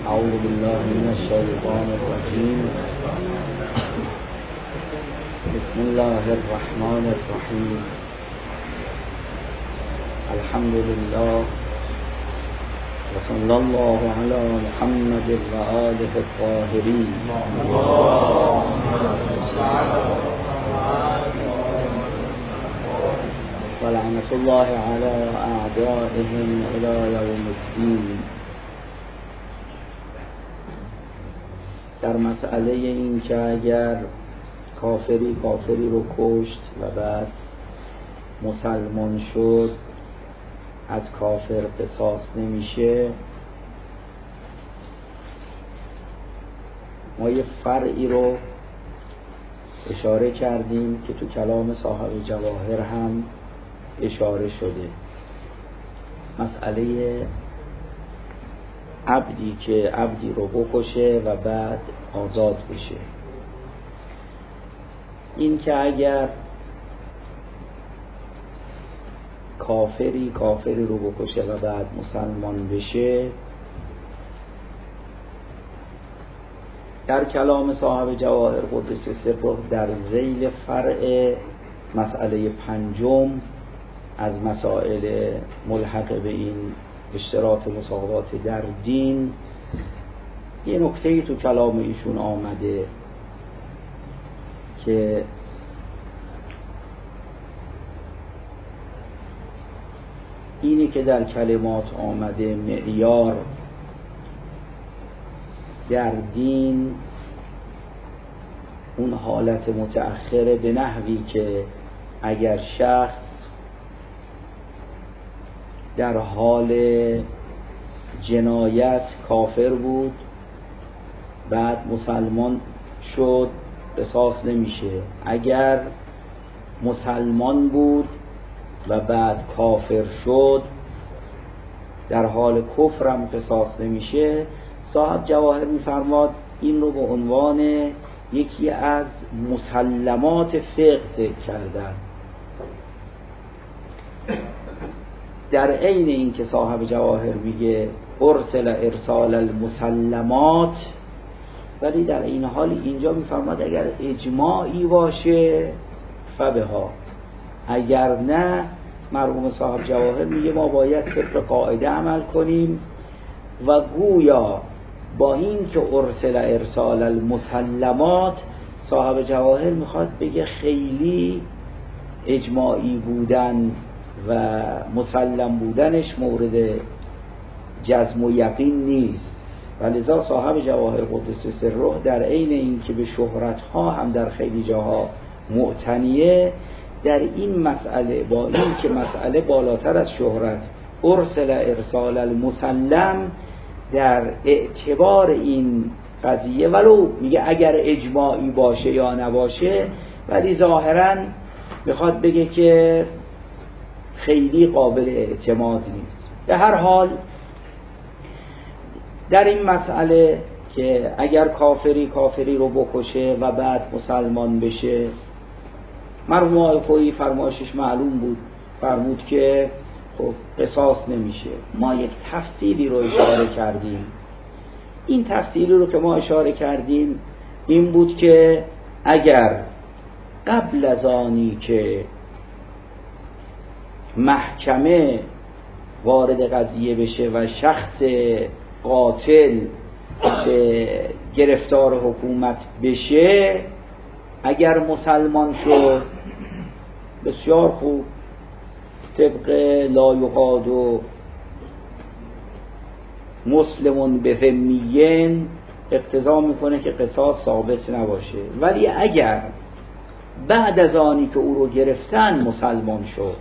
أعوذ بالله من الشيطان الرجيم. بسم الله الرحمن الرحيم. الحمد لله وصلى الله على محمد وآله الطاهرين. ولعنة الله على أعدائهم إلى يوم الدين. در مسئله این که اگر کافری رو کشت و بعد مسلمان شد از کافر قصاص نمیشه، ما یه فرعی رو اشاره کردیم که تو کلام صاحب جواهر هم اشاره شده. مسئله عبدی که عبدی رو بکشه و بعد آزاد بشه. این که اگر کافری رو بکشه و بعد مسلمان بشه، در کلام صاحب جواهر قدس سره در ذیل فرع مسئله پنجم از مسائل ملحق به این اشتراط مساوات در دین یه نکته‌ای تو کلام ایشون آمده که اینی که در کلمات آمده معیار در دین اون حالت متأخره به نحوی که اگر شخص در حال جنایت کافر بود بعد مسلمان شد قصاص نمیشه، اگر مسلمان بود و بعد کافر شد در حال کفرم قصاص نمیشه. صاحب جواهر میفرماد این رو به عنوان یکی از مسلمات فقه ذکر کردن. در عین این که صاحب جواهر میگه ارسل ارسال المسلمات، ولی در این حال اینجا میفرماد اگر اجماعی باشه فبها، اگر نه مرحوم صاحب جواهر میگه ما باید طبق قاعده عمل کنیم و گویا با این که ارسل ارسال المسلمات صاحب جواهر میخواد بگه خیلی اجماعی بودن و مسلم بودنش مورد جزم و یقین نیست. ولذا صاحب جواهر قدس سره در عین این که به شهرت ها هم در خیلی جاها معتنیه، در این مسئله با این که مسئله بالاتر از شهرت ارسل ارسال المسلم، در اعتبار این قضیه ولو میگه اگر اجماعی باشه یا نباشه، ولی ظاهرا میخواد بگه که خیلی قابل اعتماد نیست. به هر حال در این مسئله که اگر کافری رو بکشه و بعد مسلمان بشه، مرحوم آقای خویی فرمایشش معلوم بود، فرمود که خب قصاص نمیشه. ما یک تفصیلی رو اشاره کردیم. این تفصیلی رو که ما اشاره کردیم این بود که اگر قبل از آنی که محکمه وارد قضیه بشه و شخص قاتل به گرفتار حکومت بشه، اگر مسلمان شد بسیار خوب، طبق لا یقاد و مسلمون به ذمیین اقتضا میکنه که قصاص ثابت نباشه. ولی اگر بعد از آنی که او رو گرفتن مسلمان شد،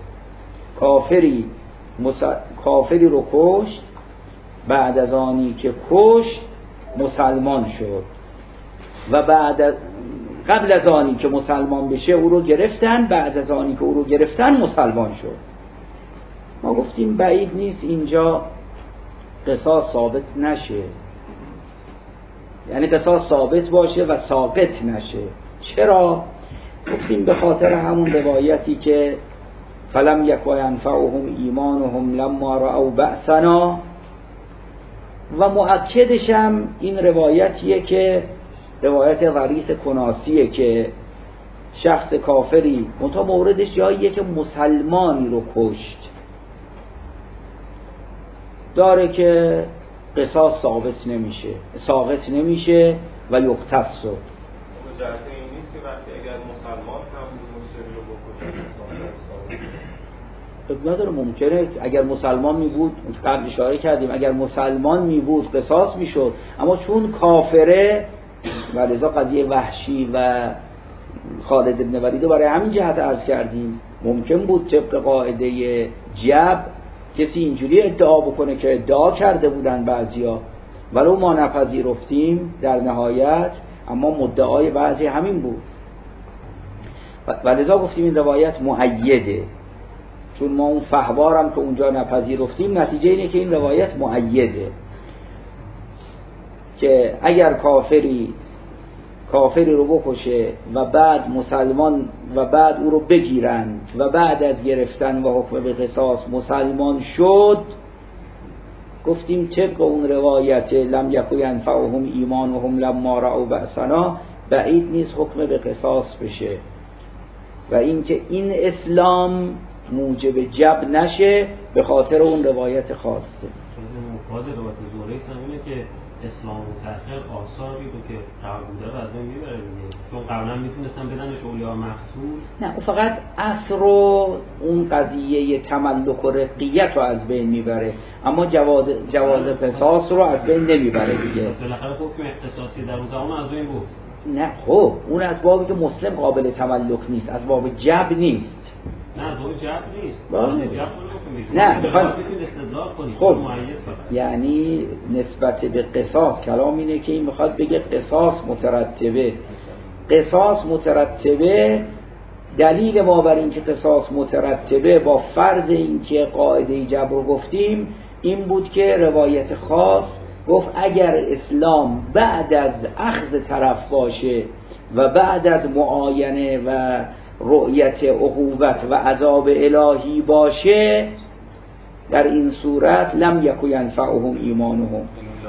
کافری رو کشت، بعد از آنی که کشت مسلمان شد و قبل از آنی که مسلمان بشه او رو گرفتن، بعد از آنی که او رو گرفتن مسلمان شد، ما گفتیم بعید نیست اینجا قصاص ثابت نشه، یعنی قصاص ثابت باشه و ثابت نشه. چرا؟ گفتیم به خاطر همون روایتی که فلم یک ینفعهم ایمانهم لما رأوا بأسنا و مؤکدش هم این روایتیه که روایت غریث کناسیه که شخص کافری منتها موردش جاییه که مسلمانی رو کشت داره که قصاص ساقط نمیشه و یقتص. جهت این نیست که وقتی اگر مسلمان هم مسلمی رو بکشه نداره، ممکنه اگر مسلمان می بود قبل اشاره کردیم اگر مسلمان می بود قصاص می شد، اما چون کافره و لذا قضیه وحشی و خالد بن ولید برای همین جهت عرض کردیم ممکن بود طبق قاعده جب کسی اینجوری ادعا بکنه که ادعا کرده بودن بعضیا ولو ما نپذیرفتیم در نهایت، اما مدعای بعضی همین بود و لذا گفتیم این روایت مؤیده، چون ما اون فحوارم که اونجا نپذیرفتیم نتیجه اینه که این روایت مؤیده که اگر کافری رو بکشه و بعد مسلمان و بعد او رو بگیرن و بعد از گرفتن و حکم به قصاص مسلمان شد، گفتیم طبق اون روایت لم یکن ینفعهم ایمانهم لما رأوا بأسنا بعید نیست حکم به قصاص بشه و اینکه این اسلام موجب جب نشه به خاطر اون روایت خاصه. مفاد روایت زهری اینه که اسلام و تأخیر آثاری رو که قرار بوده رو از بین میبره دیگه، چون قبلا میتونستن بدنش اولیاء مقتول. نه فقط عصر و اون قضیه تملک و رقیت رو از بین میبره، اما جواز قصاص رو از بین نمیبره دیگه. بالاخره حکم اختصاصی در اون زمان از بین بود. نه خب اون از بابی که مسلم قابل تملک نیست، از باب جب نیست. نه از باب جب نیست. نه میخواد استدلال کنید. خب یعنی نسبت به قصاص کلام اینه که این میخواد بگه قصاص مترتبه. دلیل ما بر این که قصاص مترتبه با فرض این که قاعده جبر رو گفتیم این بود که روایت خاص گفت اگر اسلام بعد از اخذ طرف باشه و بعد از معاینه و رؤیت عقوبت و عذاب الهی باشه در این صورت لم یکن ینفعهم ایمانهم.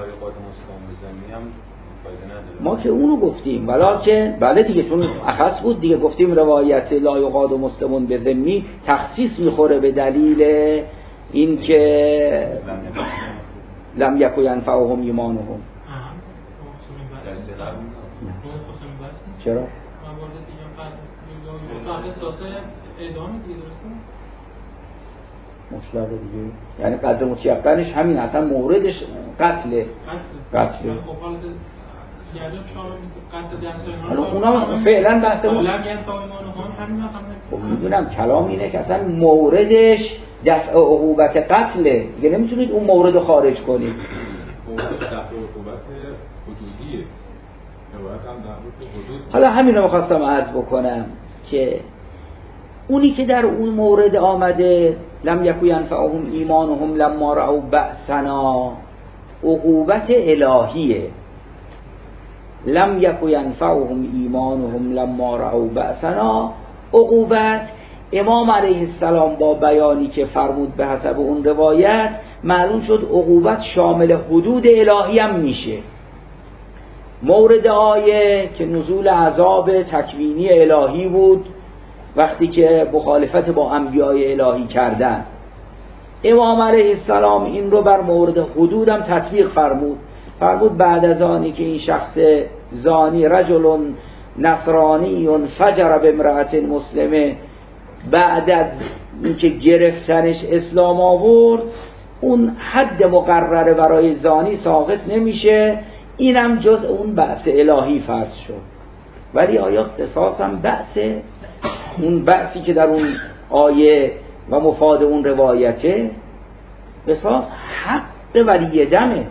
ما که اونو گفتیم ولکن بله دیگه چون اخص بود دیگه گفتیم روایت لا یقاد مسلمون به ذمی تخصیص میخوره به دلیل این که لم یکن ینفعهم ایمانهم. چرا؟ مطلق دیگه یعنی قدر متیقنش همین اصلا موردش قتله. حالا اونا فعلا بحث میدونم کلام اینه که اصلا موردش دفع عقوبت قتله دیگه، نمیتونید اون مورد خارج کنید. حالا همین رو میخواستم عرض بکنم که اونی که در اون مورد آمده لم یکن ینفعهم ایمانهم لما رأوا بأسنا عقوبت الهیه. لم یکن ینفعهم ایمانهم لما رأوا بأسنا عقوبت امام علیه السلام با بیانی که فرمود به حسب اون روایت معلوم شد عقوبت شامل حدود الهی هم میشه. مورد آیه که نزول عذاب تکوینی الهی بود وقتی که مخالفت با انبیای الهی کردن، امام علیه السلام این رو بر مورد حدود هم تطبیق فرمود بعد از آنی که این شخص زانی رجل نصرانی فجر بامرأة مسلمه بعد از اینکه گرفتنش اسلام آورد اون حد مقرره برای زانی ساقط نمیشه، اینم جز اون بأس الهی فرض شد. ولی آیا قصاص هم بأسه؟ اون بأسی که در اون آیه و مفاد اون روایته قصاص حق ولی دمه.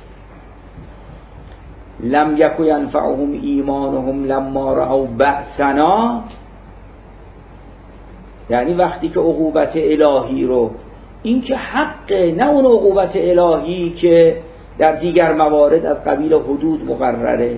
لم یکن ینفعهم ایمانهم لما رأوا بأسنا یعنی وقتی که عقوبت الهی رو، این که حقه نه اون عقوبت الهی که در دیگر موارد از قبیل حدود مقرره.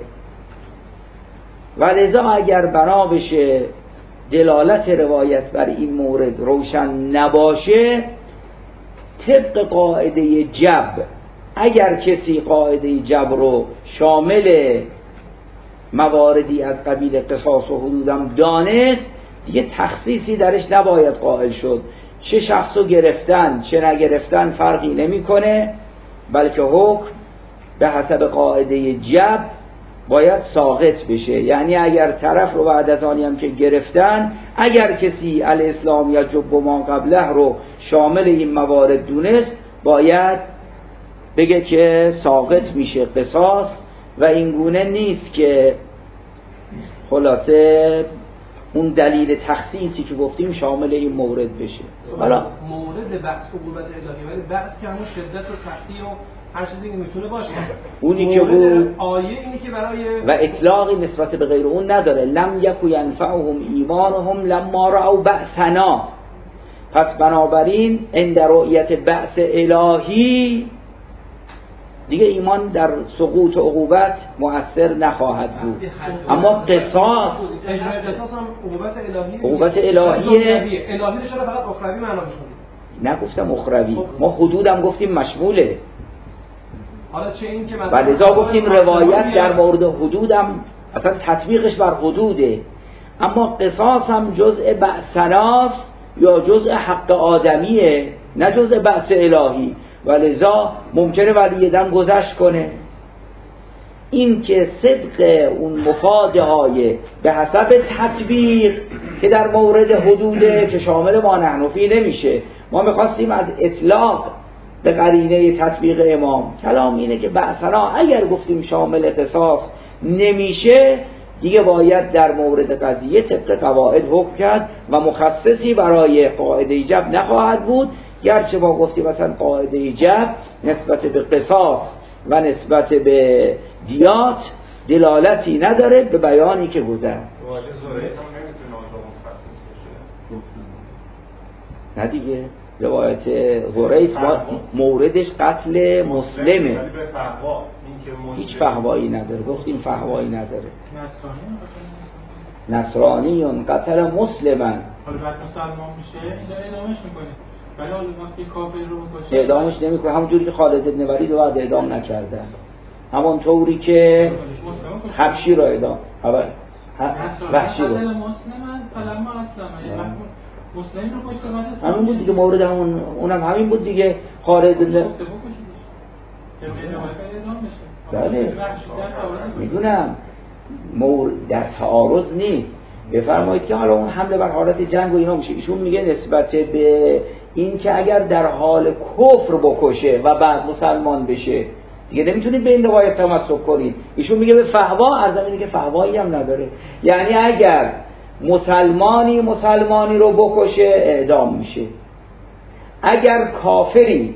و لذا اگر بنا بشه دلالت روایت بر این مورد روشن نباشه طبق قاعده جب اگر کسی قاعده جبر رو شامل مواردی از قبیل قصاص و حدودم دانست، دیگه تخصیصی درش نباید قائل شد. چه شخصو گرفتن چه نگرفتن فرقی نمیکنه، بلکه حکم به حسب قاعده جبر باید ساقط بشه. یعنی اگر طرف رو بعد از آنی هم که گرفتن، اگر کسی الاسلام یا جب ما قبله رو شامل این موارد دونست، باید بگه که ساقط میشه قصاص، و این گونه نیست که خلاصه اون دلیل تخصیصی که گفتیم شامل این مورد بشه. حالا مورد بحث عقوبت الهی، ولی بحث که همون شدت و سختی و هر چیزی که میتونه باشه، اونی که بود آیه اینی که برای و اطلاقی نسبت به غیر اون نداره. لم یکو ینفعهم ایمانهم لما رأوا بأسنا. پس بنابراین عند رؤیت بأس الهی دیگه ایمان در سقوط عقوبت مؤثر نخواهد بود. اما قصاص عقوبت الهیه. الهی رو چرا فقط اخروی معنا می‌کنید؟ نگفتم اخروی، ما حدودم گفتیم مشموله. حالا چه این که ولذا گفتیم روایت در مورد حدودم اصلا تطبیقش بر حدوده، اما قصاص هم جزء بأسناست یا جزء حق آدمیه، نه جزء بأس الهی. ولذا ممکنه ولی دم گذشت کنه. این که صدق اون مفاده های به حسب تطبیق که در مورد حدوده که شامل ما نحنفی نمیشه. ما میخواستیم از اطلاق به قرینه تطبیق امام. کلام اینه که بعثنا اگر گفتیم شامل قصاص نمیشه، دیگه باید در مورد قضیه طبق قواعد حکم کرد و مخصصی برای قاعده جبر نخواهد بود. گرچه ما گفتیم مثلا قاعده جبر نسبت به قصاص و نسبت به دیات دلالتی نداره به بیانی که گذشت. نه دیگه روایت زریث موردش قتل مسلمه، هیچ فحوایی نداره. گفتیم فحوایی نداره. نصرانی قتل مسلمن، حالا بعد مسلمان میشه اعدامش میکنه، ولی حالا وقتی کافر رو بکشه اعدامش نمیکنه. همونجوری که خالد بن ولید رو بعد اعدام نکردن، همون طوری که حبشی رو اعدام وحشی رو مسلمان فلما اسلم مسلم رو کشته. همین بود دیگه مورد اونم همین بود دیگه. خالد بن بله میدونم در تعارض نیست. بفرمایید که حالا اون حمله بر حالت جنگ و اینا میشه. ایشون میگه نسبت به این که اگر در حال کفر بکشه و بعد مسلمان بشه دیگه نمیتونید به این روایت تمسک کنید. ایشون میگه به فحوا، ارزم که فحوایی هم نداره. یعنی اگر مسلمانی رو بکشه اعدام میشه، اگر کافری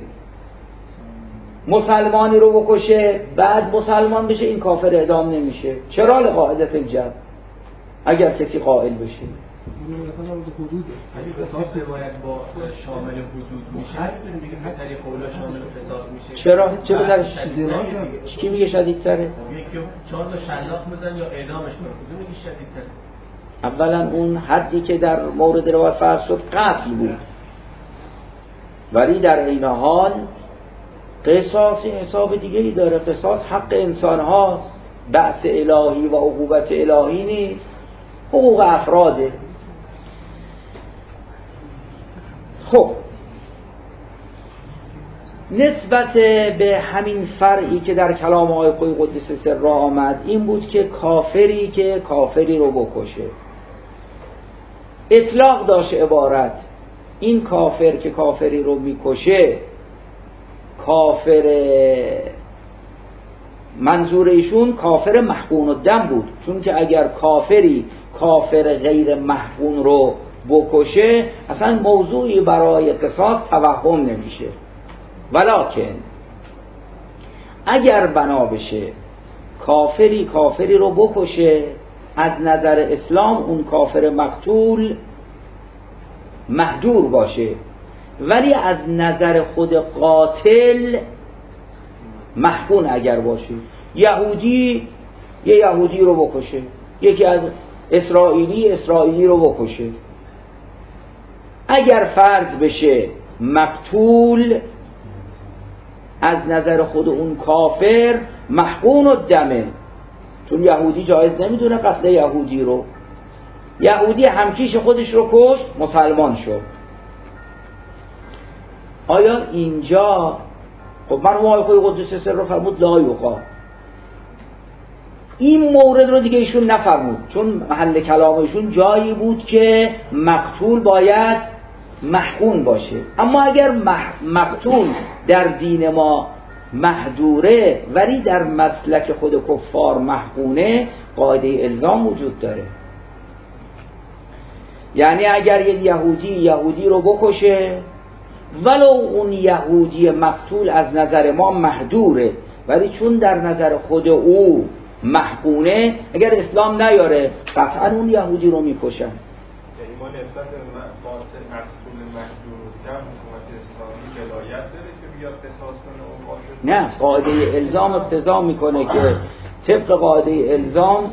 مسلمانی رو بکشه بعد مسلمان بشه این کافر اعدام نمیشه. چرا؟ لقاعدت الجبر، اگر کسی قائل بشه. چرا؟ چه بدرش؟ کی میگه شدیدتره؟ چهار تا شلاق بزن یا اعدامش کنه، کدوم میگه شدیدتره؟ اولا اون حدی که در مورد روایت فرض شد قتل بود، ولی در این حال قصاص حساب دیگری داره. قصاص حق انسان هاست، بأس الهی و عقوبت الهی نیست، حقوق افراده. خب نسبت به همین فرعی که در کلام آقای قدس سر آمد این بود که کافری که کافری رو بکشه، اطلاق داشت عبارت. این کافر که کافری رو میکشه کافر، منظور ایشون کافر محقون الدم بود، چون که اگر کافری کافر غیر محقون رو بکشه اصلا موضوعی برای قصاص توهم نمیشه. ولکن اگر بنا بشه کافری رو بکشه، از نظر اسلام اون کافر مقتول مهجور باشه، ولی از نظر خود قاتل محقون اگر باشه. یهودی یه یهودی رو بکشه، یکی از اسرائیلی رو بکشه، اگر فرض بشه مقتول از نظر خود اون کافر محقون الدمه، چون یهودی جایز نمیدونه قتل یهودی رو. یهودی همکیش خودش رو کشت، مسلمان شد. آیا اینجا خب مرحوم آقای قدس سر رو فرمود لا یقا، این مورد رو دیگه ایشون نفرمود، چون محل کلامشون جایی بود که مقتول باید محقون باشه. اما اگر مقتول در دین ما محجوره ولی در مسلک خود کفار محقونه، قاعده الزام وجود داره. یعنی اگر یه یهودی رو بکشه ولو اون یهودی مقتول از نظر ما محجوره، ولی چون در نظر خود او محقونه، اگر اسلام نیاره قطعا اون یهودی رو میکشن. یعنی ما نسبت به مقتول محجور در حکومت اسلامی ولایت داره که بیاد قصاص کنه؟ نه، قاعده الزام اقتضا میکنه که طبق قاعده الزام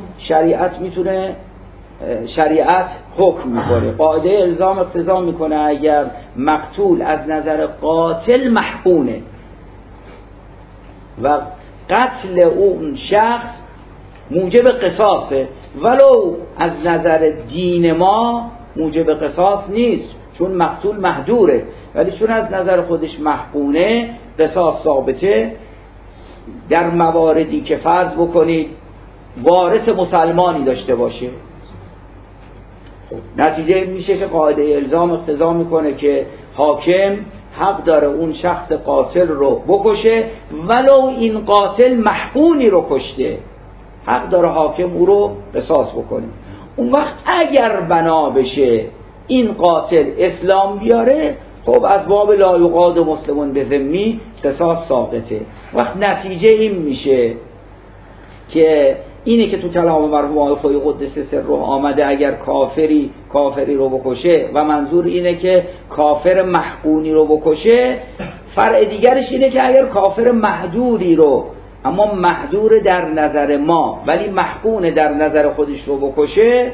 شریعت حکم میکنه. قاعده الزام اقتضا میکنه اگر مقتول از نظر قاتل محقونه و قتل اون شخص موجب قصاصه، ولو از نظر دین ما موجب قصاص نیست چون مقتول محجوره، ولی چون از نظر خودش محقونه قصاص ثابته. در مواردی که فرض بکنید وارث مسلمانی داشته باشه، نتیجه میشه که قاعده الزام اقتضا میکنه که حاکم حق داره اون شخص قاتل رو بکشه ولو این قاتل محقونی رو کشته، حق داره حاکم او رو قصاص بکنه. اون وقت اگر بنا بشه این قاتل اسلام بیاره، خب از باب لا یقاد مسلمون به ذمی قصاص ساقطه. وقت نتیجه این میشه که اینه که تو کلام مرحوم آقای خوی قدس سر رو آمده اگر کافری رو بکشه و منظور اینه که کافر محقونی رو بکشه. فرع دیگرش اینه که اگر کافر محجوری رو، اما محجور در نظر ما ولی محقون در نظر خودش رو بکشه،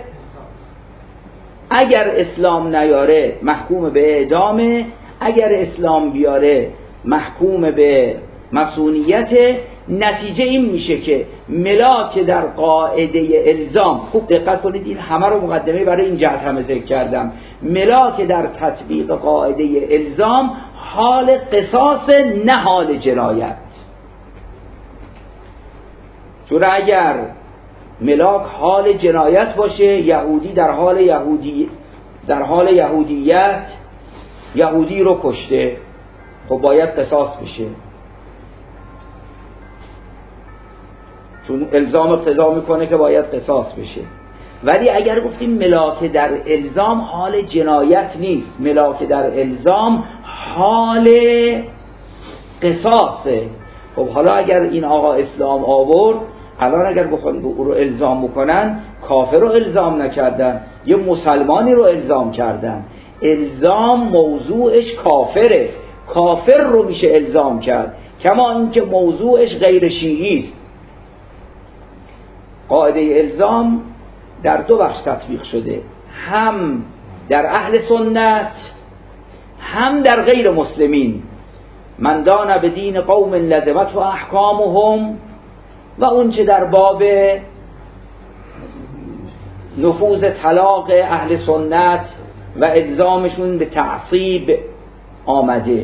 اگر اسلام نیاره محکوم به اعدامه، اگر اسلام بیاره محکوم به مصونیت. نتیجه این میشه که ملاک در قاعده الزام، خوب دقت کنید این همه رو مقدمه برای این جهت همه ذکر کردم، ملاک در تطبیق قاعده الزام حال قصاص نه حال جنایت. چون اگر ملاک حال جنایت باشه، یهودی در حال یهودیت یهودی رو کشته، خب باید قصاص بشه، چون الزام اقتضا میکنه که باید قصاص بشه. ولی اگر گفتیم ملاک در الزام حال جنایت نیست، ملاک در الزام حال قصاصه. خب حالا اگر این آقا اسلام آورد، الان اگر بخواد او رو الزام بکنن، کافر رو الزام نکردن، یه مسلمانی رو الزام کردن. الزام موضوعش کافره، کافر رو میشه الزام کرد، کما اینکه موضوعش غیر شیعی است. قاعده الزام در دو بخش تطبیق شده، هم در اهل سنت هم در غیر مسلمین. من دان به دین قوم لزمت و احکامهم، و اون چه در باب نفوذ طلاق اهل سنت و الزامشون به تعصیب آمده.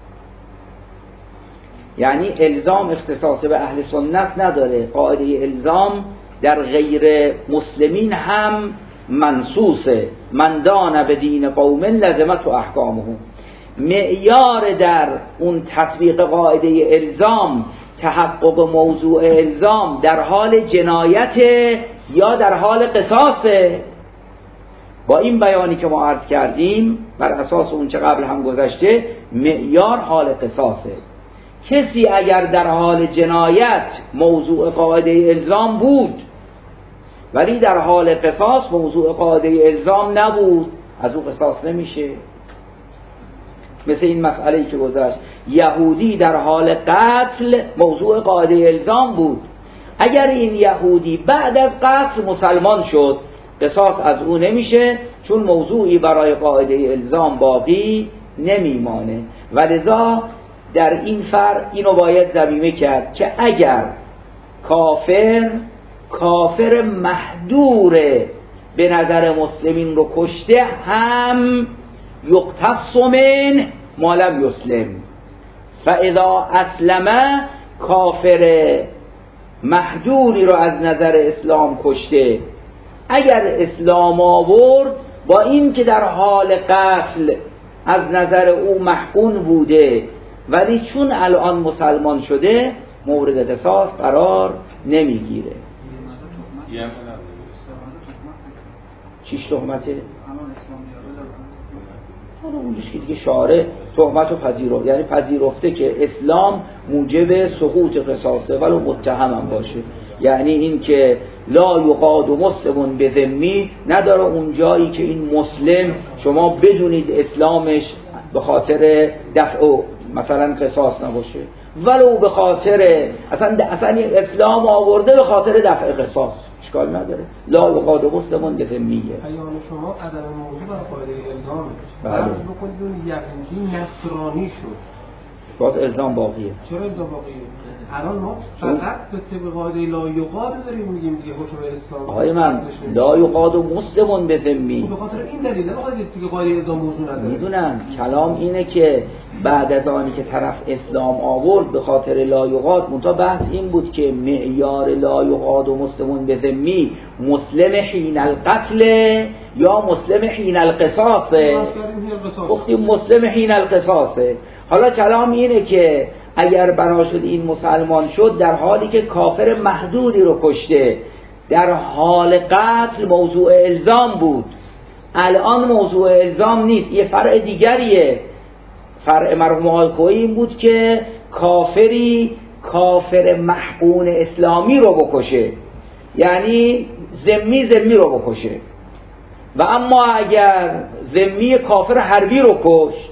یعنی الزام اختصاص به اهل سنت نداره، قاعده الزام در غیر مسلمین هم منصوصه. من دان به دین قوم لزمت و احکامهم. معیار در اون تطبیق قاعده الزام تحقق موضوع الزام در حال جنایت یا در حال قصاصه. با این بیانی که ما عرض کردیم بر اساس اون چه قبل هم گذشته، معیار حال قصاصه. کسی اگر در حال جنایت موضوع قاعده الزام بود ولی در حال قصاص موضوع قاعده الزام نبود، از او قصاص نمیشه. مثل این مسئله‌ای که گذشت، یهودی در حال قتل موضوع قاعده الزام بود، اگر این یهودی بعد از قتل مسلمان شد، قصاص از او نمیشه، چون موضوعی برای قاعده الزام باقی نمیمانه. ولذا در این فرع اینو باید ضمیمه کرد که اگر کافر محدور به نظر مسلمین رو کشته هم یقتص من ما لم یسلم، فاذا اسلم کافر محدوری رو از نظر اسلام کشته، اگر اسلام آورد با این که در حال قتل از نظر او محقون بوده ولی چون الان مسلمان شده مورد قصاص قرار نمیگیره. چیش تهمته؟ اونش که دیگه شارع تهمت رو پذیرفت، یعنی پذیرفته که اسلام موجب سقوط قصاصه ولو متهم هم باشه. یعنی این که لا یقاد مسلم به ذمی نداره اون جایی که این مسلم شما بدونید اسلامش به خاطر دفع مثلا قصاص نباشه، ولو به خاطر اصلا اسلام آورده به خاطر دفع قصاص اشکال نداره. لا یقاد مسلم به ذمیه. پیام شما عدم موضوع بر قاعده الزام. بله. بکنید اون یقینی نصرانی شد. باز الزام باقیه. چرا الزام باقیه؟ الان ما فقط به طبق قاعده لا یقاد داریم میگیم دیگه حکم اسلام. آقای من لا یقاد مسلم به ذمی. به خاطر این دلیل نه بخاطر دیگه قاعده الزام موضوع نداره. میدونم کلام اینه که بعد از آنی که طرف اسلام آورد به خاطر لا یقاد، منتها بحث این بود که معیار لا یقاد و مسلمون به ذمی مسلم حین القتل یا مسلم حین القصاصه. گفتیم مسلم حین القصاصه. حالا کلام اینه که اگر بنا شد این مسلمان شد در حالی که کافر محدودی رو کشته، در حال قتل موضوع الزام بود، الان موضوع الزام نیست، یه فرع دیگریه. فرع مرحوم آقای کوهی این بود که کافر محقون اسلامی رو بکشه، یعنی ذمی رو بکشه. و اما اگر ذمی کافر حربی رو کشت،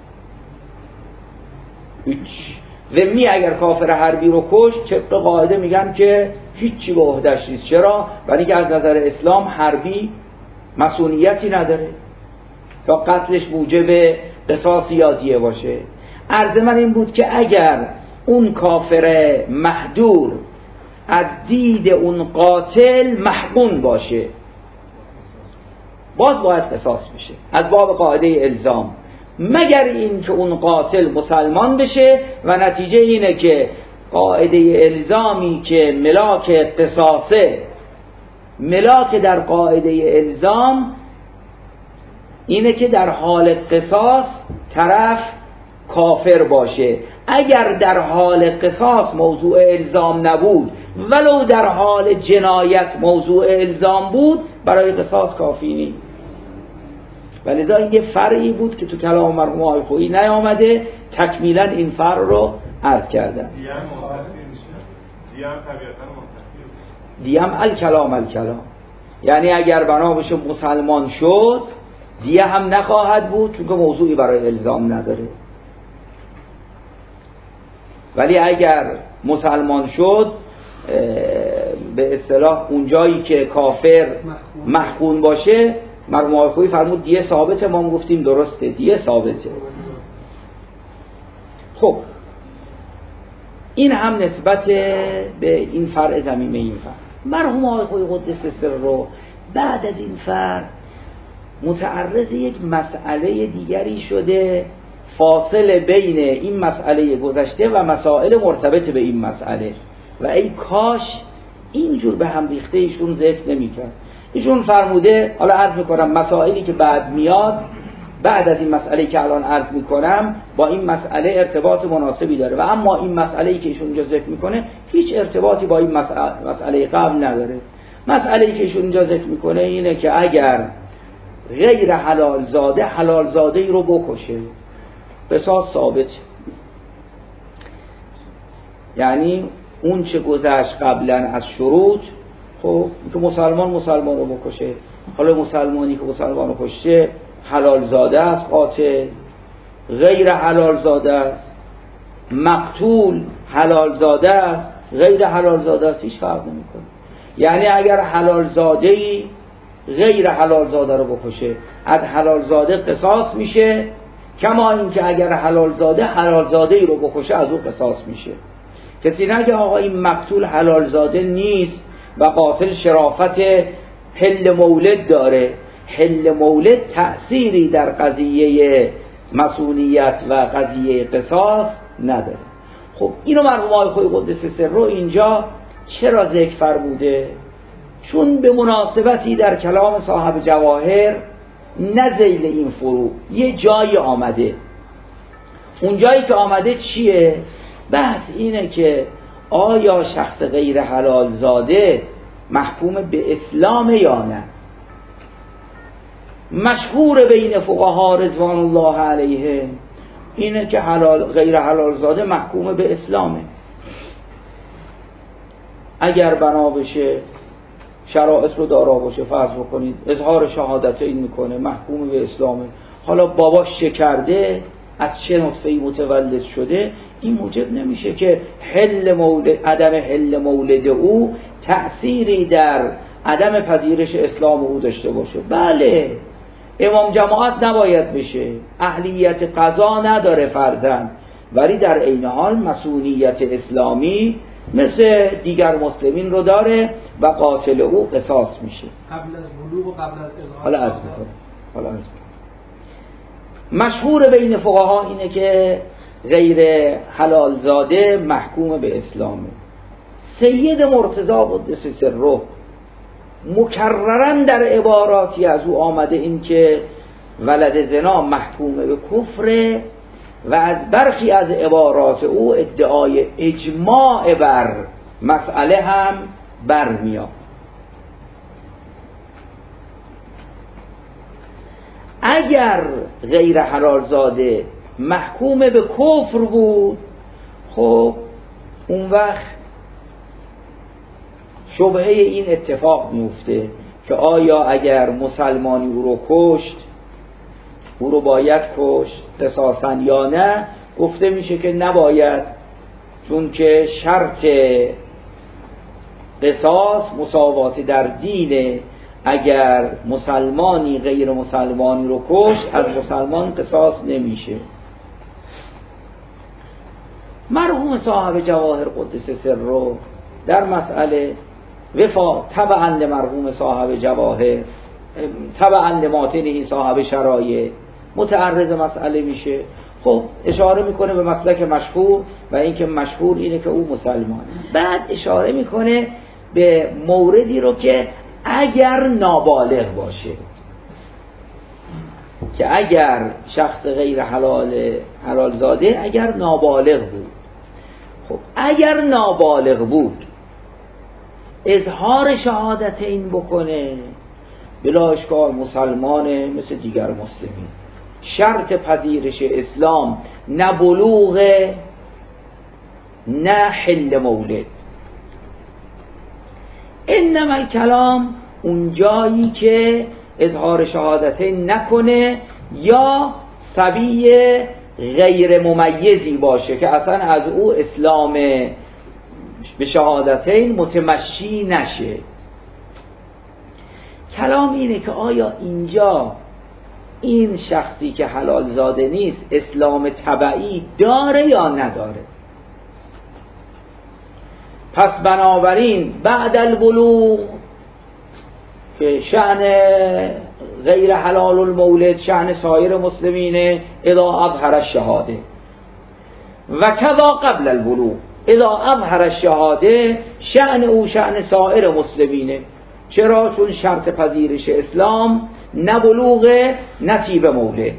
ذمی اگر کافر حربی رو کشت طبق قاعده میگن که هیچی به عهده‌اش نیست. چرا؟ برای که از نظر اسلام حربی مسئولیتی نداره تا قتلش موجب قصاص یا دیه باشه. عرض من این بود که اگر اون کافر محدور از دید اون قاتل محقون باشه باز باید قصاص بشه از باب قاعده الزام، مگر این که اون قاتل مسلمان بشه و نتیجه اینه که قاعده الزامی که ملاک قصاصه، ملاک در قاعده الزام اینه که در حال قصاص طرف کافر باشه. اگر در حال قصاص موضوع الزام نبود ولو در حال جنایت موضوع الزام بود برای قصاص کافی نیست. ولذا این یه فرعی بود که تو کلام مرحوم آقای خویی نیامده، تکمیلا این فرع رو عرض کردم. دیم الکلام، یعنی اگر بنا بشه مسلمان شد دیه هم نخواهد بود چون که موضوعی برای الزام نداره. ولی اگر مسلمان شد به اصطلاح اونجایی که کافر محقون باشه، مرحوم آقای خویی فرمود دیه ثابته. ما گفتیم درسته دیه ثابته. خب این هم نسبت به این فرع ضمیمه. این فرع مرحوم آقای خویی قدس سر رو بعد از این فرع متعرض یک مسئله دیگری شده، فاصله بین این مسئله گذشته و مسائل مرتبط به این مسئله. و ای کاش اینجور به هم ریخته ایشون ذکر نمی کرد. ایشون فرموده، حالا عرض میکنم مسائلی که بعد میاد بعد از این مسئله که الان عرض میکنم با این مسئله ارتباط مناسبی داره، و اما این مسئله‌ای که ایشون اینجا ذکر میکنه هیچ ارتباطی با این مسئله قبل نداره. مسئله‌ای که ایشون اینجا ذکر میکنه اینه که اگر غیر حلال زاده ای رو بکشه قصاص ثابت، یعنی اون چه گذشت قبلا از شروط، خب که مسلمان رو بکشه، حالا مسلمانی که مسلمان رو کشته حلال زاده است قاتل، غیر حلال زاده است مقتول، حلال زاده است غیر حلال زاده است، هیچ فرق نمیکنه. یعنی اگر حلال زاده ای غیر حلال زاده رو بکشه از حلال زاده قصاص میشه، کما اینکه اگر حلالزاده ای رو بکشه از او قصاص میشه. کسی نگه آقا این مقتول حلالزاده نیست و قاتل شرافت حل مولد داره. حل مولد تأثیری در قضیه مسئولیت و قضیه قصاص نداره. خب اینو مرحوم آقای خویی قدس سره اینجا چرا ذکر فرموده؟ چون به مناسبتی در کلام صاحب جواهر نزیل این فرو یه جایی آمده. اون جایی که آمده چیه؟ بحث اینه که آیا شخص غیر حلال زاده محکوم به اسلام یا نه؟ مشهور بین فقها رضوان الله علیهم اینه که غیر حلال زاده محکوم به اسلامه. اگر بنا بشه شرایط رو دارا باشه، فرض بکنید اظهار شهادتین میکنه، محکوم به اسلامه. حالا باباش چه کرده، از چه نطفه‌ای متولد شده، این موجب نمیشه که عدم حل مولد او تأثیری در عدم پذیرش اسلام او داشته باشه. بله امام جماعت نباید بشه، اهلیت قضا نداره فرزند، ولی در عین حال مسئولیت اسلامی مثل دیگر مسلمین رو داره و قاتل او قصاص میشه. قبل از بلوغ و قبل از اظهار. حالا عرض میکنم. مشهور بین فقها اینه که غیر حلال زاده محکوم به اسلامه. سید مرتضی قدس سره مکررن در عباراتی از او آمده این که ولد زنا محکوم به کفره و از برخی از عبارات او ادعای اجماع بر مسئله هم برمیاد. اگر غیر حلال زاده محکوم به کفر بود، خب اون وقت شبهه این اتفاق میفته که آیا اگر مسلمانی او رو کشت او رو باید کشت قصاصاً یا نه؟ گفته میشه که نباید، چون که شرط قصاص مساوات در دینه. اگر مسلمانی غیر مسلمانی رو کشت از مسلمان قصاص نمیشه. مرحوم صاحب جواهر قدس سره در مسئله وفا طبعا مرحوم صاحب جواهر طبعا ماتنی صاحب شرایع متعرض مسئله میشه. خب اشاره میکنه به مسلک مشهور و اینکه مشهور اینه که او مسلمان. بعد اشاره میکنه به موردی رو که اگر نابالغ باشه، که اگر شخص غیر حلال زاده اگر نابالغ بود. خب اگر نابالغ بود اظهار شهادتین بکنه بلا اشکال مسلمانه مثل دیگر مسلمین. شرط پذیرش اسلام نه بلوغ نه حل مولد. انما الکلام اون جایی که اظهار شهادتین نکنه یا صبی غیر ممیزی باشه که اصلا از او اسلام به شهادتین متمشی نشه. کلام اینه که آیا اینجا این شخصی که حلال زاده نیست اسلام تبعی داره یا نداره؟ پس بنابراین بعد البلوغ که شأن غیر حلال المولد شأن سایر مسلمینه اذا اظهر الشهاده و کذا قبل البلوغ اذا اظهر الشهاده شأن او شأن سایر مسلمینه. چرا؟ چون شرط پذیرش اسلام نه بلوغ نه طیب مولد.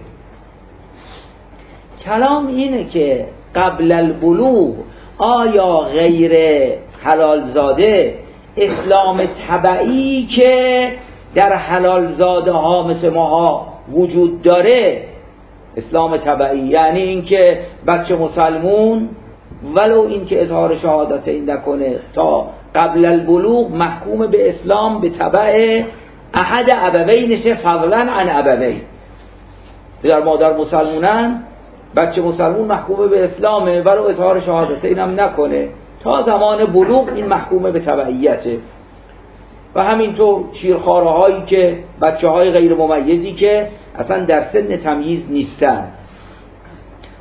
کلام اینه که قبل البلوغ آیا غیر حلال زاده اسلام تبعی که در حلال زاده ها مثل ماها وجود داره، اسلام تبعی یعنی اینکه بچه مسلمون ولو اینکه اظهار شهادتین نکنه تا قبل البلوغ محکوم به اسلام به تبع احد ابوینشه فضلا عن ابوین. در مادر مسلمونن بچه مسلمون محکوم به اسلامه ولو اظهار شهادتین هم نکنه تا زمان بلوغ این محکوم به تبعیته. و همینطور شیرخواره هایی که بچه های غیر ممیزی که اصلا در سن تمییز نیستن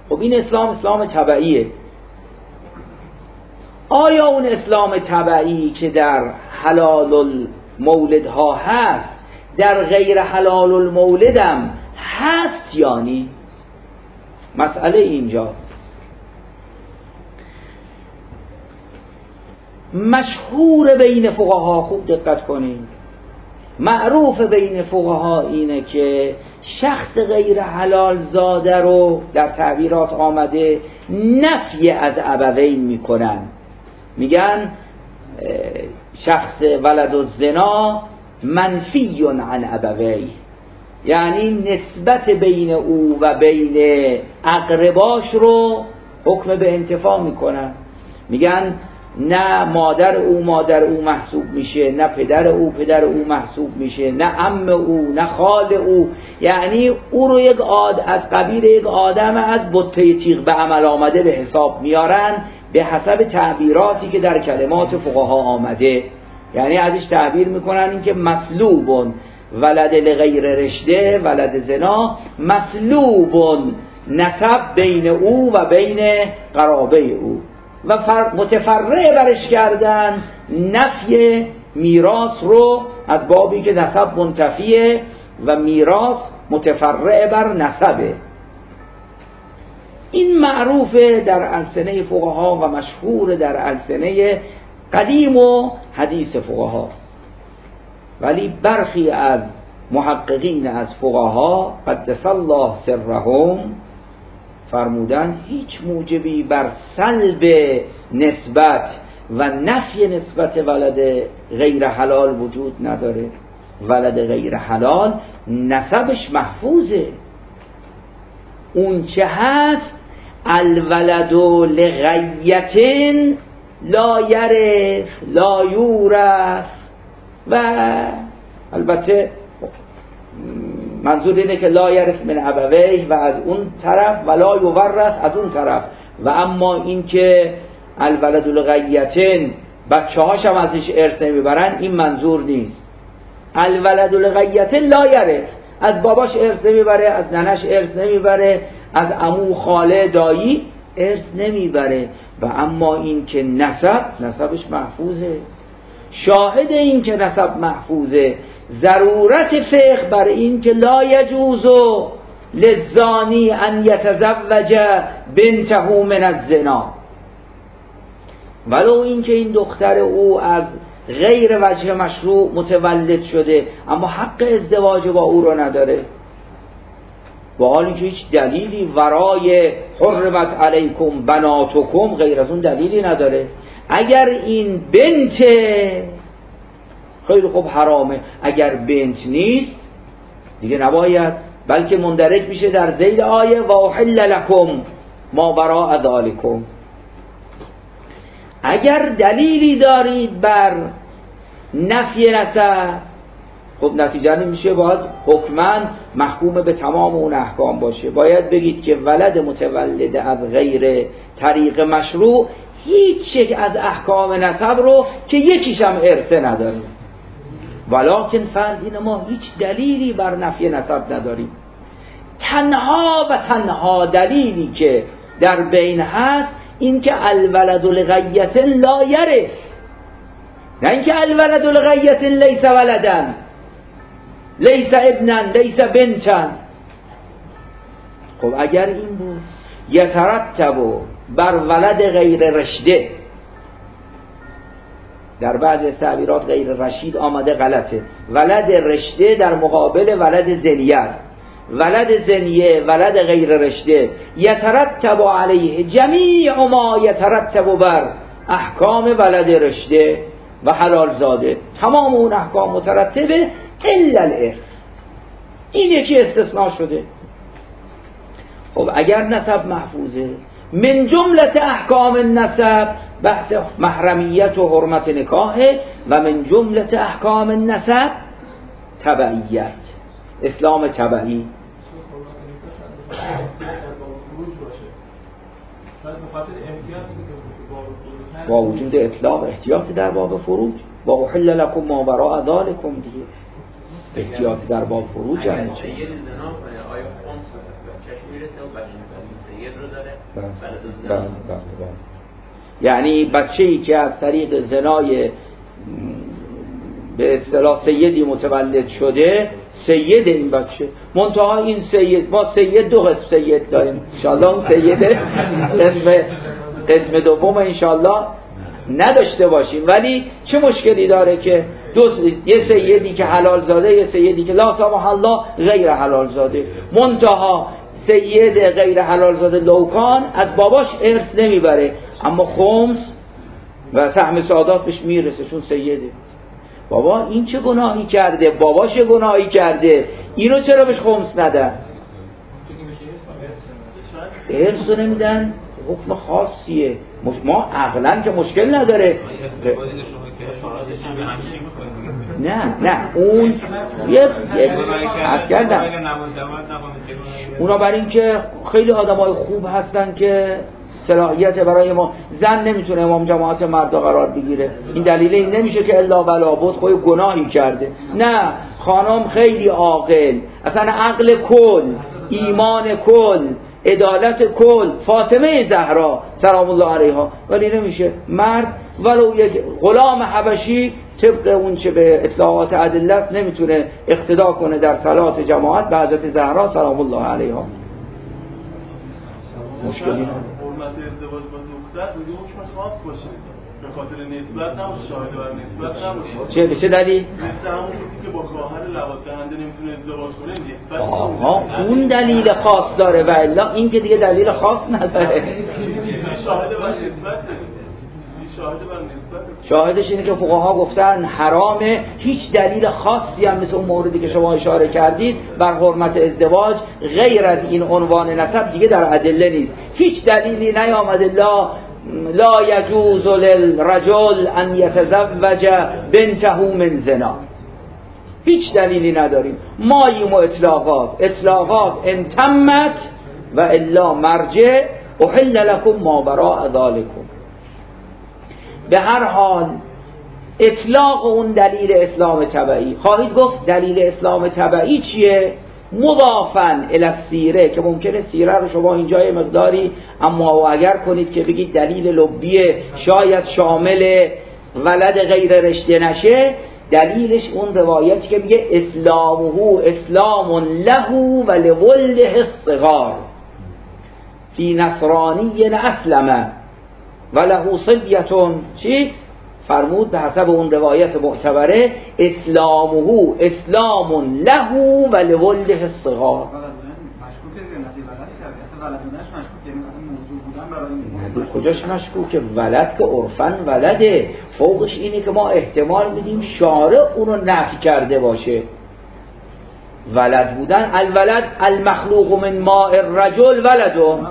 خب این اسلام تبعیه. آیا اون اسلام تبعی که در حلال المولدها هست در غیر حلال المولدم هست یا نی؟ مسئله اینجا مشهور بین فقها، خوب دقت کنید، معروف بین فقها اینه که شخص غیر حلال زاده رو در تعبیرات آمده نفی از ابوین میکنن، میگن شخص ولد الزنا منفی عن ابوی، یعنی نسبت بین او و بین اقرباش رو حکم به انتفاع میکنن، میگن نه مادر او محسوب میشه، نه پدر او محسوب میشه، نه عم او، نه خال او، یعنی او رو از قبیل یک آدم از بطه تیغ به عمل آمده به حساب میارن به حسب تعبیراتی که در کلمات فقها آمده. یعنی ازش تعبیر میکنن این که مسلوب ولد لغیر رشده، ولد زنا مسلوب نسب بین او و بین قرابه او، و متفرع برش کردن نفی میراث رو از بابی که نسب منتفیه و میراث متفرع بر نسبه. این معروفه در السنه فقها و مشهور در السنه قدیم و حدیث فقها، ولی برخی از محققین از فقها قدس الله سرهم فرمودن هیچ موجبی بر سلب نسبت و نفی نسبت ولد غیر حلال وجود نداره. ولد غیر حلال نسبش محفوظه، اون چه هست الولد لغیت لا یرث لا یورث، و البته منظور اینه که لا یرث من ابویه و از اون طرف و لا یورث از اون طرف، و اما این که الولد لغیتن بچه هاش هم ازش ارث نمیبرن این منظور نیست. الولد لغیتن لا یرث، از باباش ارث نمیبره، از ننش ارث نمیبره، از عمو خاله دایی ارث نمیبره، و اما این که نسبش محفوظه. شاهد این که نسب محفوظه ضرورت فقه بر این که لا یجوز للزانی ان یتزوج بنته من الزنا، ولو این که این دختر او از غیر وجه مشروع متولد شده اما حق ازدواج با او رو نداره، با حالی که هیچ دلیلی ورای حرمت علیکم بناتکم غیر از اون دلیلی نداره. اگر این بنت خیلی خوب حرامه، اگر بنت نیست دیگه نباید، بلکه مندرج میشه در ذیل آیه و احل لکم ما وراء ذالکم. اگر دلیلی دارید بر نفی نسب، خب نتیجه نمیشه باید حکما محکوم به تمام اون احکام باشه. باید بگید که ولد متولد از غیر طریق مشروع هیچ یک از احکام نسب رو که یکیش هم ارثه نداره، ولکن فرض اینه ما هیچ دلیلی بر نفی نسب نداریم. تنها دلیلی که در بین هست این که الولد لغیت لا یرث، نه اینکه الولد لغیت لیس ولدن لیس ابنا لیس بنتا. خب اگر این بود یترتب بر ولد غیر رشده، در بعض تعبیرات غیر رشید آمده غلطه، ولد رشده در مقابل ولد زنیه، ولد زنیه ولد غیر رشده، یترتب علیه جمیع ما یترتب بر احکام ولد رشده و حلال زاده، تمام اون احکام مترتبه الا الارث، این یکی استثناء شده. خب اگر نسب محفوظه، من جملت احکام النسب بحث محرمیت و حرمت نکاحه، و من جملت احکام النسب تبعیت، اسلام تبعی. با وجود اطلاق احتیاط در باب فروج، با احل لکم ما وراء ذالکم، دیگه احتیاط در باب فروج هست. رو داره. بله. یعنی بچه‌ای که از طریق زنای به اصطلاح سیدی متولد شده، سید این بچه منتها این سید، ما سید دو قسم سید داریم انشاءالله، اون سید قسم دوم انشاءالله نداشته باشیم، ولی چه مشکلی داره که یه سیدی که حلال زاده، یه سیدی که لا سمح الله غیر حلال زاده، منتها سید غیر حلال زاده لوکان از باباش ارث نمیبره، اما خمس و سهم سعادات بهش میرسه چون سیده. بابا این چه گناهی کرده، باباش چه گناهی کرده، اینو چرا بهش خمس ندن؟ ارث نمیدن، حکم خاصیه. ما عقلا که مشکل نداره. نه اون اونا برای این که خیلی آدمای خوب هستن که صلاحیت برای ما، زن نمیتونه امام جماعت مردا قرار بگیره، این دلیل این نمیشه که الا بلا بود خود گناهی کرده. نه، خانم خیلی عاقل، اصلا عقل کل، ایمان کل، عدالت کل، فاطمه زهرا سلام الله علیها، ولی نمیشه مرد ولو یک غلام حبشی طبق اون چه به اطلاعات ادله نمیتونه اقتدا کنه در صلات جماعت به حضرت زهرا سلام الله علیها. مشکلی نداره. حرمت ازدواج با دختر روی حکم خاص باشه، به خاطر نسبت نباشه، شاهد بر نسبت نباشه. چه دلیل؟ مثل همون که با خواهر لواط دهنده نمیتونه ازدواج کنه نسبت. آها اون دلیل خاص داره و الا این که دیگه دلیل خاص نداره. شاهد بر نسبت. شاهدش اینه که فقها گفتن حرامه، هیچ دلیل خاصی هم مثل اون موردی که شما اشاره کردید بر حرمت ازدواج غیر از این عنوان نسب دیگه در ادله نیست. هیچ دلیلی نیامده لا یجوز للرجل ان یتزوج بنته من زنا، هیچ دلیلی نداریم. ماییم و اطلاقات ان تمت و الا مرجع احل لكم ما وراء ذلكم. به هر حال اطلاق اون دلیل اسلام تبعی، خواهید گفت دلیل اسلام تبعی چیه؟ مضافن الی السیره، که ممکنه سیره رو شما اینجا یه مقداری اما اگر کنید که بگید دلیل لبیه شاید شامل ولد غیر رشته نشه، دلیلش اون روایتی که میگه اسلامه اسلام له و لولده الصغار فی نصرانی اسلمه وله صبیتون، چی؟ فرمود به حسب اون روایت معتبره اسلامه اسلام له و لولده الصغار. کجاش مشکوکه؟ ولد که عرفن ولده، فوقش اینه که ما احتمال میدیم شارع اونو نفی کرده باشه. ولد بودن، الولد المخلوق من ماء الرجل ولدون.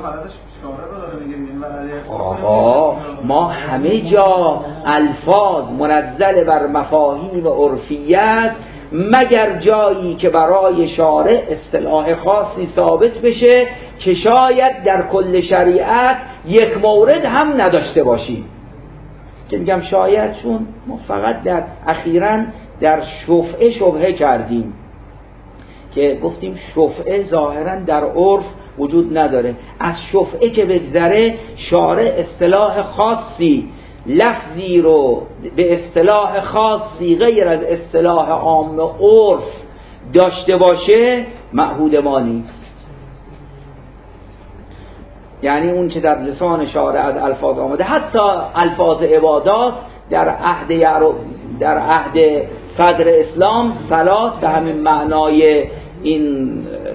آقا ما همه جا الفاظ منزل بر مفاهیم و عرفیت مگر جایی که برای شارع اصطلاح خاصی ثابت بشه که شاید در کل شریعت یک مورد هم نداشته باشیم. که میگم شاید چون ما فقط در اخیراً در شفعه شبهه کردیم که گفتیم شفعه ظاهراً در عرف وجود نداره، از شفعه که بگذره شارع اصطلاح خاصی لفظی رو به اصطلاح خاصی غیر از اصطلاح عام عرف داشته باشه معهود ما نیست. یعنی اون که در لسان شارع از الفاظ آمده، حتی الفاظ عبادات در عهد صدر اسلام صلات به همین معنای این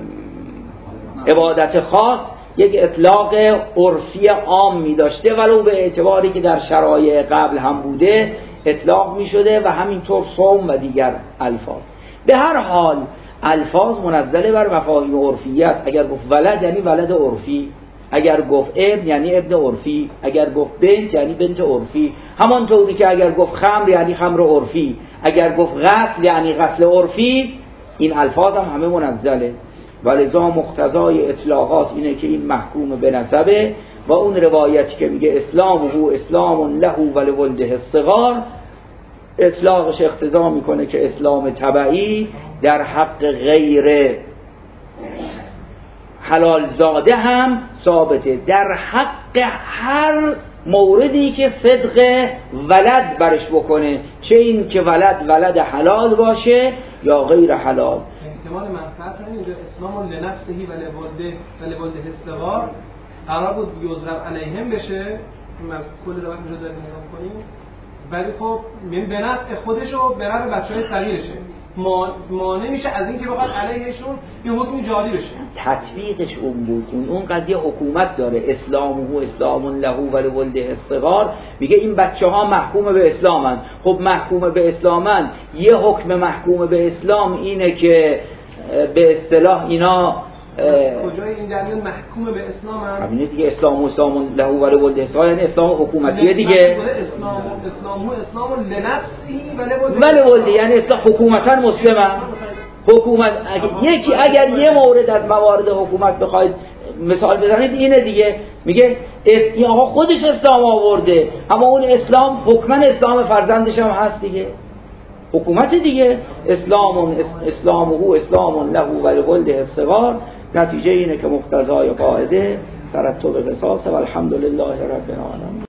عبادت خاص یک اطلاق عرفی عام می داشته، ولو به اعتباری که در شرایع قبل هم بوده اطلاق می شده و همینطور صوم و دیگر الفاظ. به هر حال الفاظ منزله بر مفاهیم عرفیت. اگر گفت ولد یعنی ولد عرفی، اگر گفت ابن یعنی ابن عرفی، اگر گفت بنت یعنی بنت عرفی، همانطوری که اگر گفت خمر یعنی خمر عرفی، اگر گفت غسل یعنی غسل عرفی. این الفاظ هم همه منزله و لذا مقتضای اطلاقات اینه که این محکوم به نسبه و اون روایتی که میگه اسلامه اسلام له و لولده الصغار اطلاقش اقتضا میکنه که اسلام تبعی در حق غیر حلال زاده هم ثابته در حق هر موردی که صدق ولد برش بکنه، چه این که ولد حلال باشه یا غیر حلال. احتمال منفعت اینجا اسلام لنفسهی و لولده استغار قرار بود یضرب علیهم بشه، ما کل رو اینجا داریم نگاه کنیم، ولی خب به نفع خودش و به نفع بچه‌های صغیرشه مانع میشه از اینکه بخواد علیهشون یه حکمی جاری بشه. تطبیقش اون بود، اون قضیه حکومت داره، اسلامه اسلام له ولولده الصغار، میگه این بچه‌ها محکوم به اسلامن. خب محکوم به اسلامن، یه حکم محکوم به اسلام اینه که به اصطلاح اینا کجای این دلیل محکوم به اسلام هم؟ همینه دیگه، اسلام له ولولده الصغار، یعنی اسلام حکومتیه دیگه. اسلام لنفسه ولولده یعنی اسلام حکومتا مسلمه. حکومت اگر یه مورد از موارد حکومت بخواید مثال بزنید اینه دیگه، میگه آقا خودش اسلام آورده، اما اون اسلام حکما اسلام فرزندش هم هست دیگه، حکومت دیگه. اسلامه اسلام له ولولده الصغار، نتیجه اینه که مقتضای قاعده ترتب قصاص و الحمدلله رب العالمین.